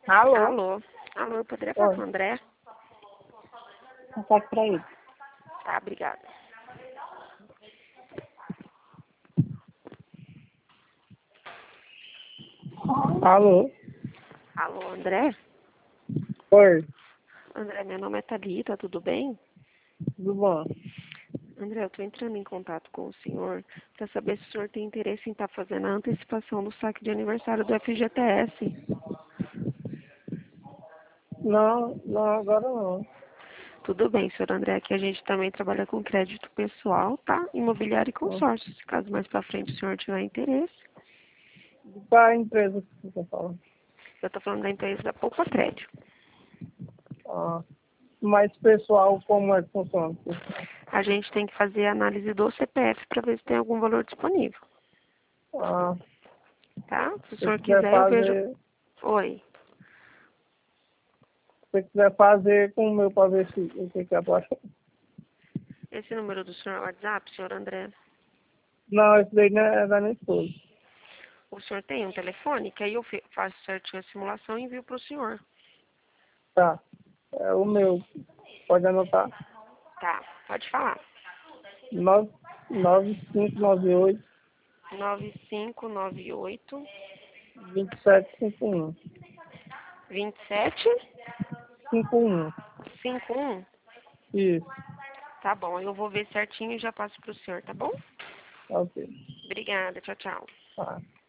Alô? Alô? Alô, eu poderia falar Oi. com o André? Contato pra ele. Tá, obrigada. Alô? Alô, André? Oi, André, meu nome é Thalita, tudo bem? tudo bom? André, eu tô entrando em contato com o senhor para saber se o senhor tem interesse em estar fazendo a antecipação do saque de aniversário do FGTS. Não, agora não. Tudo bem, senhor André, aqui a gente também trabalha com crédito pessoal, tá? Imobiliário e consórcio. Se caso mais pra frente o senhor tiver interesse. Qual a empresa que você fala? Eu tô falando da empresa da Poupa Crédito. Ah, mais pessoal, como é que funciona? A gente tem que fazer a análise do CPF para ver se tem algum valor disponível, Ah, tá? Se o se você senhor quiser quiser, eu vejo... fazer, Oi. se você quiser fazer com o meu pra ver se o que é pra... Esse número do senhor é o WhatsApp, senhor André? Não, esse daí não é da minha esposa. O senhor tem um telefone? Que aí eu faço certinho a simulação e envio pro senhor. Tá, é o meu. Pode anotar. Tá, pode falar. 9598 9598 2751. 51. 2751. Isso, Tá bom, eu vou ver certinho e já passo pro senhor, tá bom? ok. Obrigada, tchau, tchau. Tá.